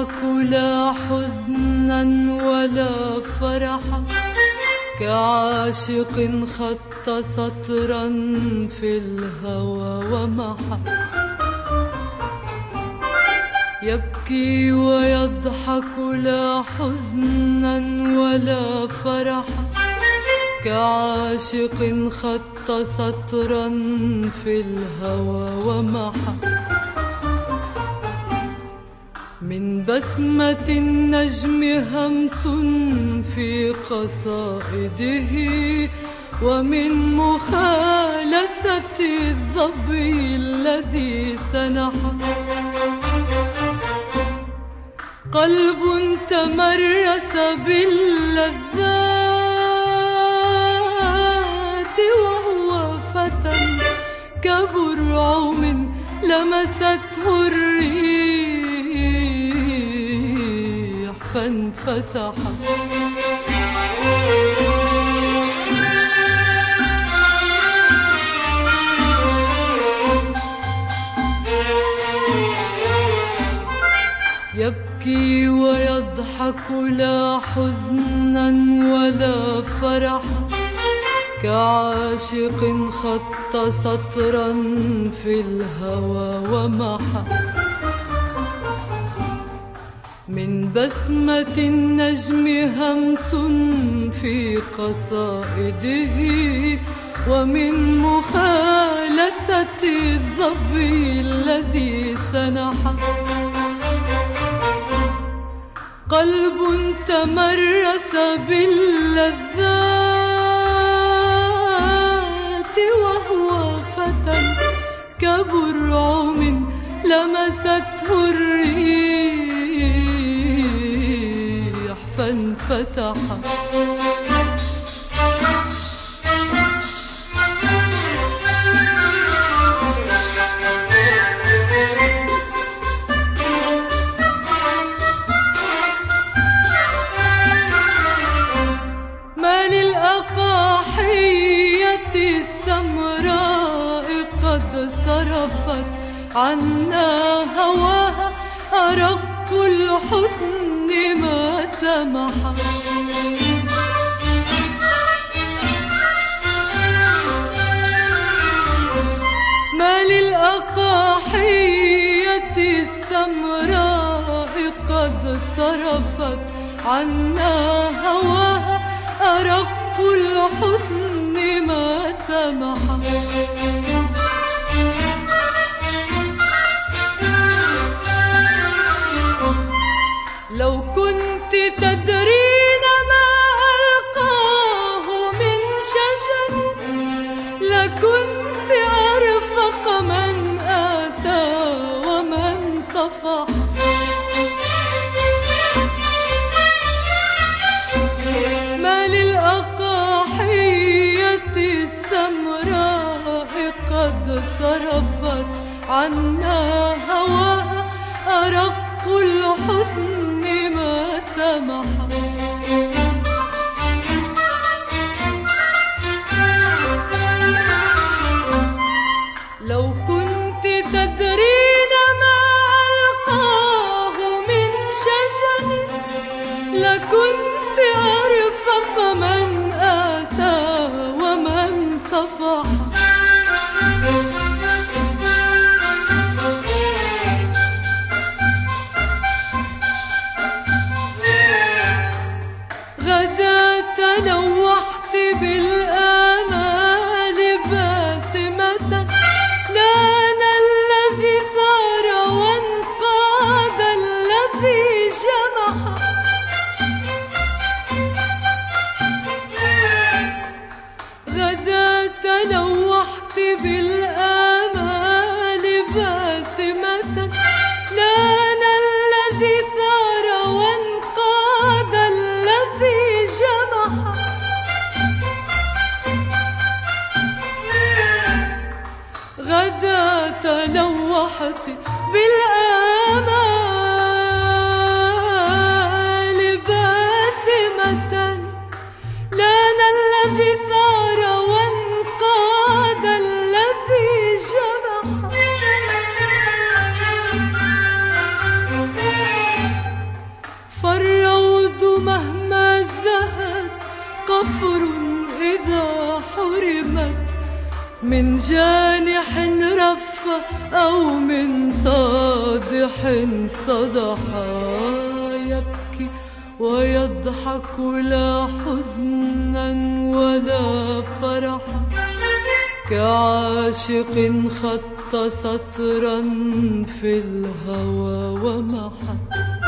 يضحك لا حزنا ولا فرحا، كعاشق خط سطرا في الهوى ومحى. يبكي ويضحك لا حزنا ولا فرحا، كعاشق خط سطرا في الهوى ومحى. من بسمة النجم همس في قصائده، ومن مخالسة الظبي الذي سنحى. قلب تمرس باللذات وهو فتى، كبرعم لمسته الريح فانفتح. يبكي ويضحك لا حزنا ولا فرحا، كعاشق خط سطرا في الهوى ومحى. من بسمة النجم همس في قصائده، ومن مخالسة الظبي الذي سنحى. قلب تمرس باللذات وهو فتى، كبرعم لمسته الريح فانفتح. صرفت عنا هواها، أرق الحسن ما سمح. ما للأقاحية السمراء قد صرفت عنا هواها، أرق الحسن ما سمح. لو كنت تدرين ما ألقاه من شجر، لكنت أرفق من آسى ومن صفح. ما للأقاحية السمراء قد صرفت عنا هواها، أرق الحسن ما سمح. لو كنت تدرين ما ألقاه من شجر، لكنت أرفق من آسى ومن صفح. تنوحت بالآمال باسمة، لان الذي ثار وانقاد الذي جمح. غدا تنوحت بالآمال باسمة، لان الذي ثار وانقاد الذي جمح. غدا تنوحت بالآمال باسمة، لان الذي ثار وانقاد الذي جمح. مهما زهت قفر إذا حرمت من جانح رف أو من صادح صدحا. يبكي ويضحك لا حزنا ولا فرحا، كعاشق خط سطرا في الهوى ومحى.